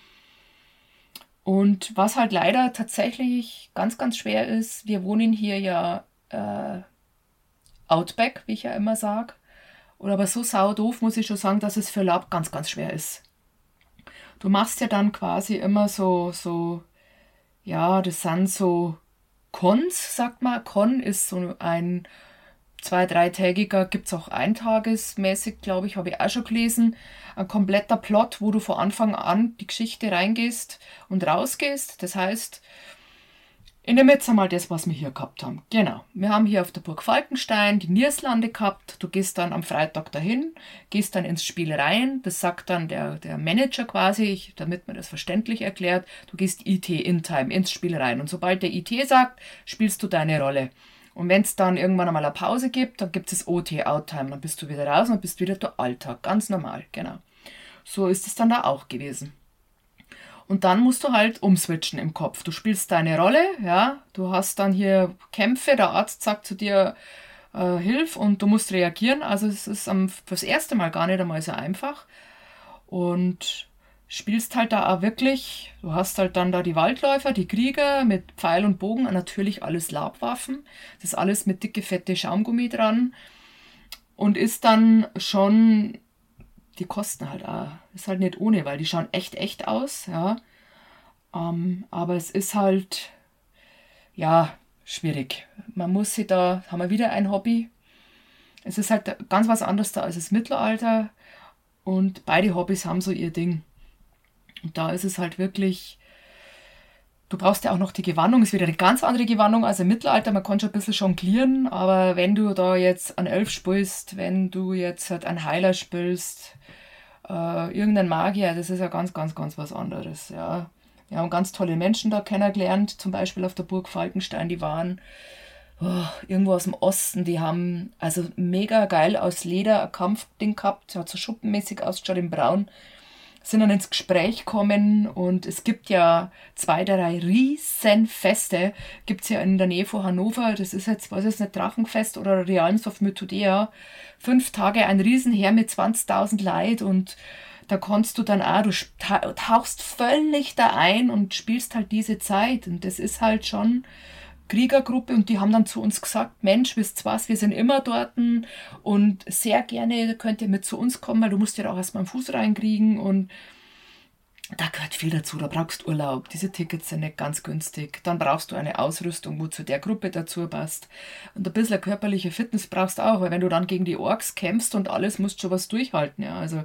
Und was halt leider tatsächlich ganz, ganz schwer ist, wir wohnen hier ja Outback, wie ich ja immer sage. Oder aber so saudoof muss ich schon sagen, dass es für Lab ganz, ganz schwer ist. Du machst ja dann quasi immer so, ja, das sind so Cons, sagt man. Con ist so ein 2-3-tägiger, gibt es auch eintagesmäßig, glaube ich, habe ich auch schon gelesen. Ein kompletter Plot, wo du von Anfang an die Geschichte reingehst und rausgehst. Das heißt, in der Mitte einmal das, was wir hier gehabt haben. Genau. Wir haben hier auf der Burg Falkenstein die Nierslande gehabt. Du gehst dann am Freitag dahin, gehst dann ins Spiel rein. Das sagt dann der Manager quasi, damit man das verständlich erklärt. Du gehst IT, In-Time, ins Spiel rein. Und sobald der IT sagt, spielst du deine Rolle. Und wenn es dann irgendwann einmal eine Pause gibt, dann gibt es OT, Outtime. Dann bist du wieder raus und bist wieder der Alltag. Ganz normal, genau. So ist es dann da auch gewesen. Und dann musst du halt umswitchen im Kopf. Du spielst deine Rolle, ja. Du hast dann hier Kämpfe, der Arzt sagt zu dir, Hilf und du musst reagieren. Also es ist fürs erste Mal gar nicht einmal so einfach. Und spielst halt da auch wirklich, du hast halt dann da die Waldläufer, die Krieger mit Pfeil und Bogen, natürlich alles Labwaffen. Das ist alles mit dicke, fette Schaumgummi dran. Und ist dann schon, die kosten halt auch, ist halt nicht ohne, weil die schauen echt aus, ja. Aber es ist halt, ja, schwierig. Man muss sich da, haben wir wieder ein Hobby. Es ist halt ganz was anderes da als das Mittelalter und beide Hobbys haben so ihr Ding. Und da ist es halt wirklich, du brauchst ja auch noch die Gewandung, ist wieder eine ganz andere Gewandung als im Mittelalter. Man kann schon ein bisschen jonglieren, aber wenn du da jetzt an Elf spielst, wenn du jetzt halt einen Heiler spielst, irgendein Magier, das ist ja ganz, ganz, ganz was anderes. Ja. Wir haben ganz tolle Menschen da kennengelernt, zum Beispiel auf der Burg Falkenstein, die waren irgendwo aus dem Osten, die haben also mega geil aus Leder ein Kampfding gehabt, hat so schuppenmäßig ausgeschaut in Braun, sind dann ins Gespräch gekommen und es gibt ja 2, 3 Riesenfeste, gibt es ja in der Nähe von Hannover, das ist jetzt, weiß ich nicht, Drachenfest oder Realms of Mythodea, 5 Tage ein Riesenheer mit 20.000 Leid und da kannst du dann auch, du tauchst völlig da ein und spielst halt diese Zeit und das ist halt schon Kriegergruppe und die haben dann zu uns gesagt, Mensch, wisst was, wir sind immer dort und sehr gerne könnt ihr mit zu uns kommen, weil du musst ja auch erstmal einen Fuß reinkriegen und da gehört viel dazu, da brauchst du Urlaub, diese Tickets sind nicht ganz günstig, dann brauchst du eine Ausrüstung, wo zu der Gruppe dazu passt und ein bisschen körperliche Fitness brauchst du auch, weil wenn du dann gegen die Orks kämpfst und alles, musst du schon was durchhalten, ja, also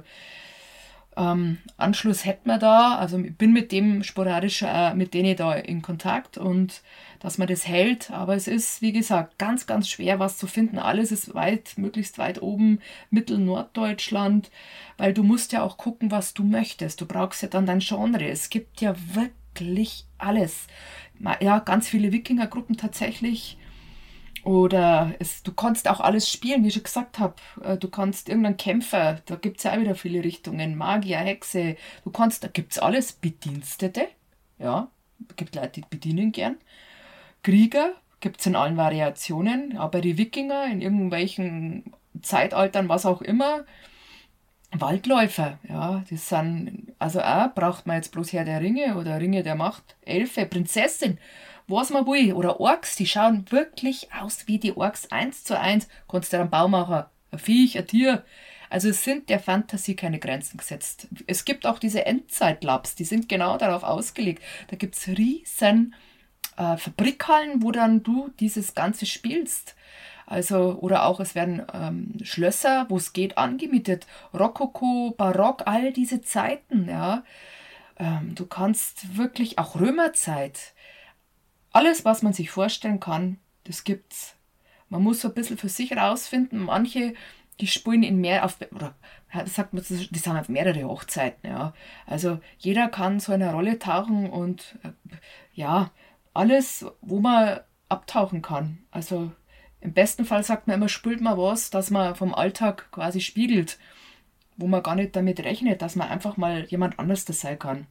Anschluss hätten wir da, also ich bin mit dem sporadisch, mit denen da in Kontakt und dass man das hält, aber es ist, wie gesagt, ganz, ganz schwer, was zu finden. Alles ist möglichst weit oben, Mittel-Norddeutschland, weil du musst ja auch gucken, was du möchtest. Du brauchst ja dann dein Genre. Es gibt ja wirklich alles. Ja, ganz viele Wikingergruppen tatsächlich. Oder du kannst auch alles spielen, wie ich schon gesagt habe. Du kannst irgendeinen Kämpfer, da gibt es ja auch wieder viele Richtungen, Magier, Hexe, da gibt es alles, Bedienstete, ja, gibt Leute, die bedienen gern. Krieger gibt es in allen Variationen, aber die Wikinger in irgendwelchen Zeitaltern, was auch immer. Waldläufer, ja, das sind, also auch, braucht man jetzt bloß Herr der Ringe oder Ringe der Macht, Elfe, Prinzessin, was man will, oder Orks, die schauen wirklich aus wie die Orks, 1:1, kannst du einen Baum machen, ein Viech, ein Tier, also es sind der Fantasie keine Grenzen gesetzt. Es gibt auch diese Endzeit-Labs, die sind genau darauf ausgelegt, da gibt es riesen Fabrikhallen, wo dann du dieses Ganze spielst. Also, oder auch es werden Schlösser, wo es geht, angemietet. Rokoko, Barock, all diese Zeiten, ja. Du kannst wirklich auch Römerzeit. Alles, was man sich vorstellen kann, das gibt's. Man muss so ein bisschen für sich rausfinden. Manche, die spielen in oder sagt man, die sind auf mehrere Hochzeiten, ja. Also jeder kann so eine Rolle tauchen und ja, alles, wo man abtauchen kann. Also im besten Fall sagt man immer, spielt man was, dass man vom Alltag quasi spiegelt, wo man gar nicht damit rechnet, dass man einfach mal jemand anderes das sein kann.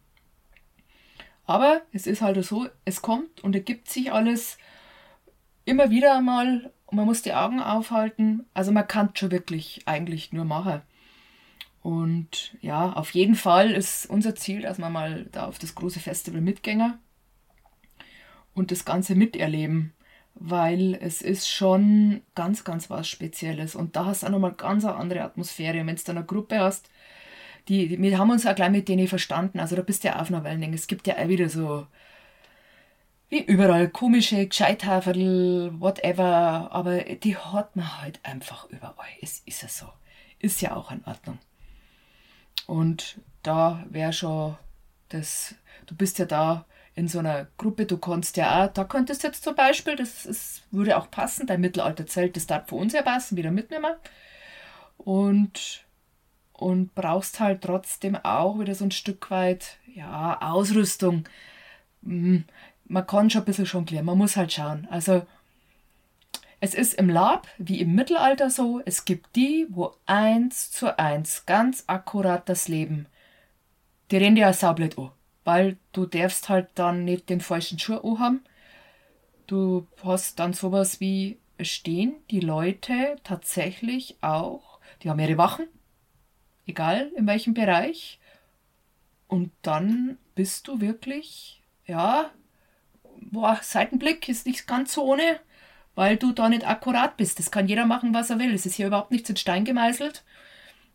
Aber es ist halt so, es kommt und ergibt sich alles immer wieder einmal und man muss die Augen aufhalten. Also man kann es schon wirklich eigentlich nur machen. Und ja, auf jeden Fall ist unser Ziel, dass wir mal da auf das große Festival mitgehen und das Ganze miterleben, weil es ist schon ganz, ganz was Spezielles und da hast du auch nochmal ganz eine andere Atmosphäre. Und wenn du dann eine Gruppe hast, wir haben uns auch gleich mit denen verstanden, also da bist du ja auf einer Wellenlänge. Es gibt ja auch wieder so, wie überall, komische Gescheithaferl, whatever, aber die hat man halt einfach überall. Es ist ja so. Ist ja auch in Ordnung. Und da wäre schon du bist ja da in so einer Gruppe, du kannst ja auch, da könntest jetzt zum Beispiel, würde auch passen, dein Mittelalterzelt, das darf für uns ja passen, wieder mitnehmen. Und brauchst halt trotzdem auch wieder so ein Stück weit, ja, Ausrüstung. Man kann schon ein bisschen jonglieren, man muss halt schauen. Also es ist im Lab wie im Mittelalter so, es gibt die, wo 1:1 ganz akkurat das Leben, die rennen dir auch saublöd an. Weil du darfst halt dann nicht den falschen Schuh haben. Du hast dann sowas wie, stehen die Leute tatsächlich auch, die haben ihre Wachen, egal in welchem Bereich. Und dann bist du wirklich, ja, Seitenblick ist nicht ganz so ohne, weil du da nicht akkurat bist. Das kann jeder machen, was er will. Es ist hier überhaupt nichts in Stein gemeißelt.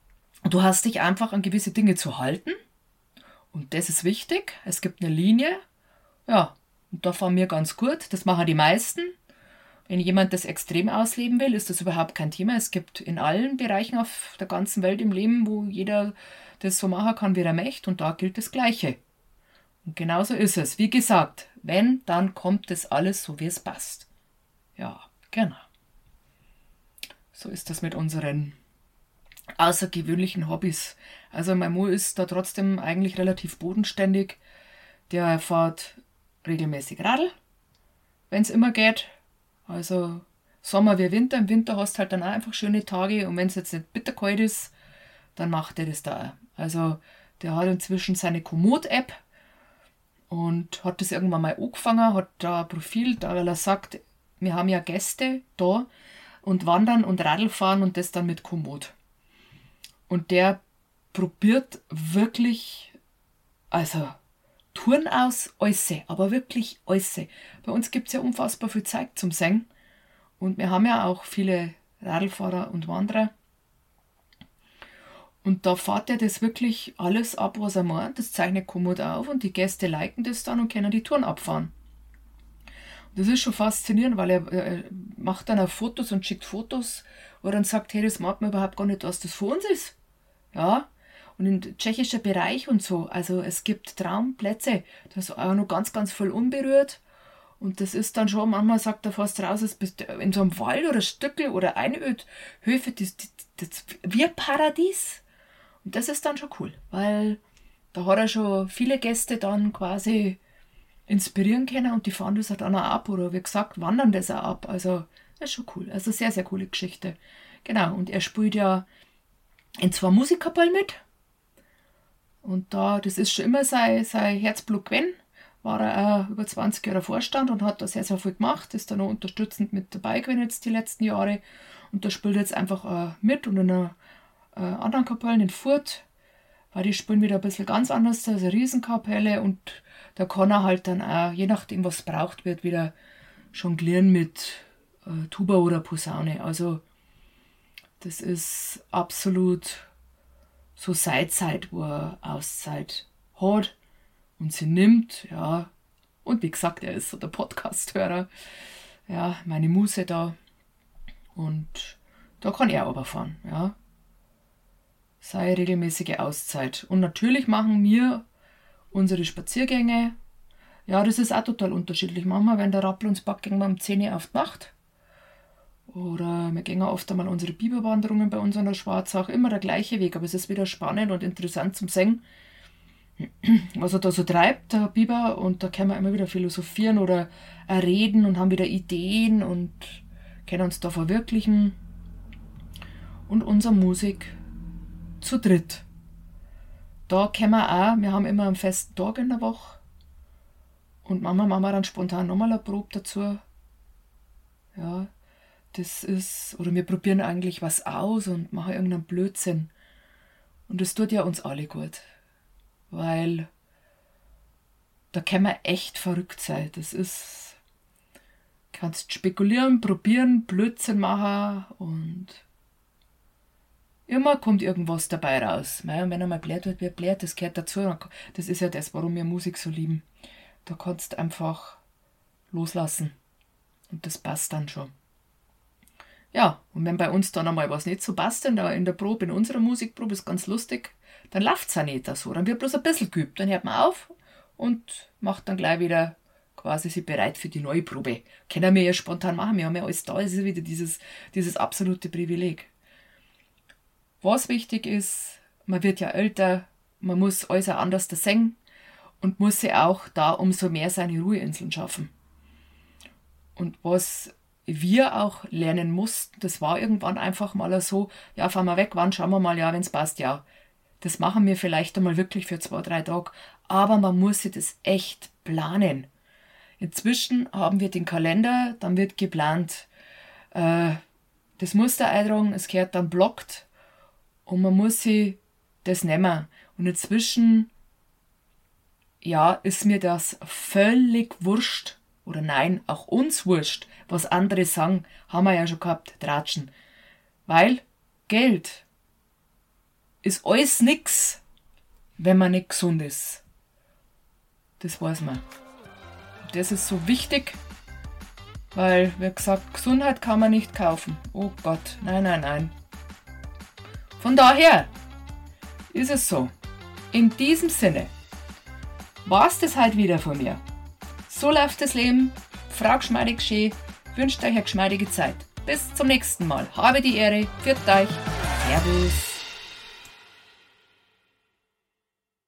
Du hast dich einfach an gewisse Dinge zu halten. Und das ist wichtig. Es gibt eine Linie Ja, und da fahren wir ganz gut. Das machen die meisten. Wenn jemand das extrem ausleben will, ist das überhaupt kein Thema. Es gibt in allen Bereichen auf der ganzen Welt im Leben, wo jeder das so machen kann, wie er möchte. Und da gilt das Gleiche. Und genauso ist es. Wie gesagt, wenn, dann kommt das alles so, wie es passt. Ja, genau. So ist das mit unseren außergewöhnlichen Hobbys. Also mein Mo ist da trotzdem eigentlich relativ bodenständig. Der fährt regelmäßig Radl, wenn es immer geht. Also Sommer wie Winter. Im Winter hast du halt dann auch einfach schöne Tage. Und wenn es jetzt nicht bitterkalt ist, dann macht er das da auch. Also der hat inzwischen seine Komoot-App und hat das irgendwann mal angefangen, hat da ein Profil, da weil er sagt, wir haben ja Gäste da und wandern und Radl fahren und das dann mit Komoot. Und der probiert wirklich, also Touren aus, alles, aber wirklich alles. Bei uns gibt es ja unfassbar viel Zeit zum Singen und wir haben ja auch viele Radlfahrer und Wanderer. Und da fährt er das wirklich alles ab, was er meint. Das zeichnet Komoot auf und die Gäste liken das dann und können die Touren abfahren. Das ist schon faszinierend, weil er macht dann auch Fotos und schickt Fotos, wo er dann sagt, hey, das merkt man überhaupt gar nicht, was das für uns ist. Ja, und im tschechischen Bereich und so, also es gibt Traumplätze, das ist auch noch ganz, ganz voll unberührt. Und das ist dann schon, manchmal sagt er fast raus, es bist in so einem Wald oder Stückel oder Einödhöfe, das wie ein Paradies. Und das ist dann schon cool, weil da hat er schon viele Gäste dann quasi inspirieren können und die fahren das dann auch ab oder wie gesagt, wandern das auch ab. Also das ist schon cool. Also sehr, sehr coole Geschichte. Genau, und er spielt ja in 2 Musikkapellen mit. Und da, das ist schon immer sein Herzblut gewesen. War er auch über 20 Jahre Vorstand und hat da sehr, sehr viel gemacht. Ist da noch unterstützend mit dabei gewesen jetzt die letzten Jahre. Und da spielt er jetzt einfach mit und in einer anderen Kapellen in Furt, weil die spielen wieder ein bisschen ganz anders, also eine Riesenkapelle und da kann er halt dann auch, je nachdem was braucht wird, wieder jonglieren mit Tuba oder Posaune. Also das ist absolut so seine Zeit, wo er Auszeit hat und sie nimmt, ja. Und wie gesagt, er ist so der Podcast-Hörer, ja, meine Muse da und da kann er aber fahren, ja. Sei regelmäßige Auszeit. Und natürlich machen wir unsere Spaziergänge. Ja, das ist auch total unterschiedlich. Manchmal, wenn der Rappel uns packt, gehen wir um 10 Uhr auf die Nacht. Oder wir gehen auch oft einmal unsere Biberwanderungen bei uns an der Schwarzach. Immer der gleiche Weg, aber es ist wieder spannend und interessant zum Singen, was er da so treibt, der Biber. Und da können wir immer wieder philosophieren oder reden und haben wieder Ideen und können uns da verwirklichen. Und unsere Musik zu dritt. Da können wir auch, wir haben immer einen festen Tag in der Woche und manchmal machen wir dann spontan nochmal eine Probe dazu. Ja, das ist, oder wir probieren eigentlich was aus und machen irgendeinen Blödsinn. Und das tut ja uns alle gut, weil da können wir echt verrückt sein. Das ist, kannst spekulieren, probieren, Blödsinn machen und immer kommt irgendwas dabei raus. Und wenn einmal bläht wird, wird bläht, das gehört dazu. Das ist ja das, warum wir Musik so lieben. Da kannst du einfach loslassen. Und das passt dann schon. Ja, und wenn bei uns dann einmal was nicht so passt in der Probe, in unserer Musikprobe, ist ganz lustig, dann läuft es auch nicht so. Dann wird bloß ein bisschen geübt. Dann hört man auf und macht dann gleich wieder quasi sich bereit für die neue Probe. Können wir ja spontan machen, wir haben ja alles da. Es ist wieder dieses absolute Privileg. Was wichtig ist, man wird ja älter, man muss alles auch anders singen und muss sich auch da umso mehr seine Ruheinseln schaffen. Und was wir auch lernen mussten, das war irgendwann einfach mal so, ja, fahren wir weg, wann schauen wir mal, ja, wenn es passt, ja. Das machen wir vielleicht einmal wirklich für 2, 3 Tage, aber man muss sich das echt planen. Inzwischen haben wir den Kalender, dann wird geplant, das Muster eintragen, es gehört dann blockt. Und man muss sich das nehmen. Und inzwischen, ja, ist mir das völlig wurscht. Oder nein, auch uns wurscht, was andere sagen. Haben wir ja schon gehabt, Tratschen. Weil Geld ist alles nix, wenn man nicht gesund ist. Das weiß man. das ist so wichtig, weil, wie gesagt, Gesundheit kann man nicht kaufen. Oh Gott, nein, nein, nein. Von daher ist es so. In diesem Sinne war's das halt wieder von mir. So läuft das Leben. Frau Geschmeidig wünscht euch eine geschmeidige Zeit. Bis zum nächsten Mal. Habe die Ehre. Pfiat euch. Servus.